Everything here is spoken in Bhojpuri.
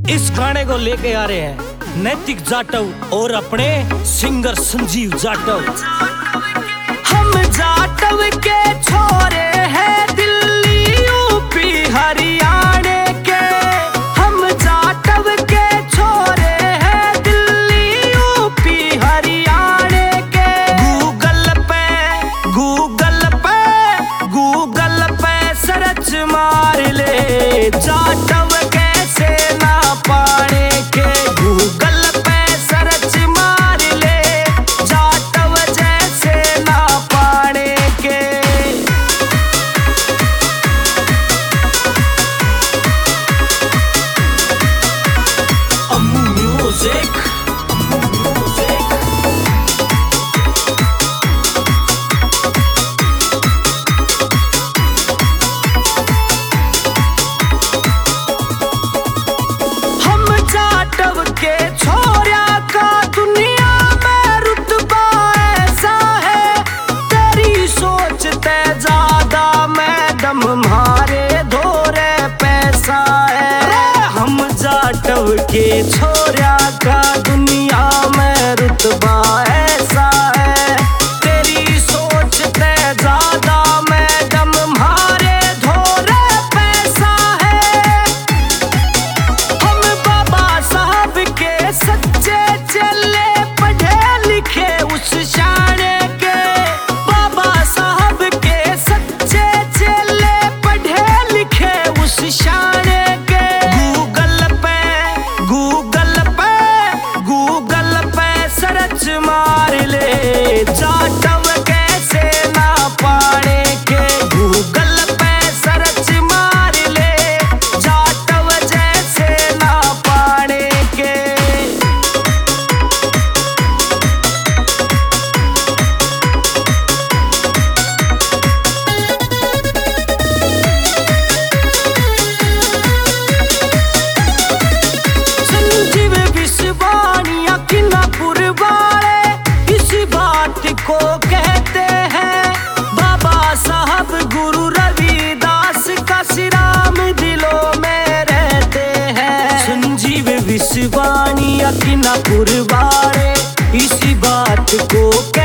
इस गाने को लेके आ रहे हैं नैतिक जाटव और अपने सिंगर संजीव जाटव। हम जाटव के छोरे हैं दिल्ली यूपी हरियाणा के। हम जाटव के छोरे हैं दिल्ली यूपी हरियाणा के। गूगल पे सर्च मार ले जाटव कैसे ना पाने के। गूगल पे सर्च मार ले जाटव जैसे ना पाने के। अम्मू म्यूजिक। जाटव के छोरा का दुनिया में रुतबा ऐसा है। तेरी सोच ते ज्यादा मैडम मारे धोरे पैसा है। हम जाटव के छोरा का दुनिया में रुतबा ऐसा है। तेरी सोच ते ज्यादा मैडम मारे धोरे पैसा है। हम बाबा साहब के सच्चे चले पढ़े लिखे उस शाने के। बाबा साहब के सच्चे चले पढ़े लिखे उस शाने के। गूगल पे सर्च मार ले जाटव कैसे ना पाने के। गूगल पे सर्च मार ले जाटव जैसे ना पाने के। संजीव विश्वानिया किन्नापुर वाले इस बात को कहते हैं। बाबा साहब गुरु रविदास का श्रीराम दिलों में रहते हैं। संजीव विश्वानिया किन्नापुर वाले इसी बात को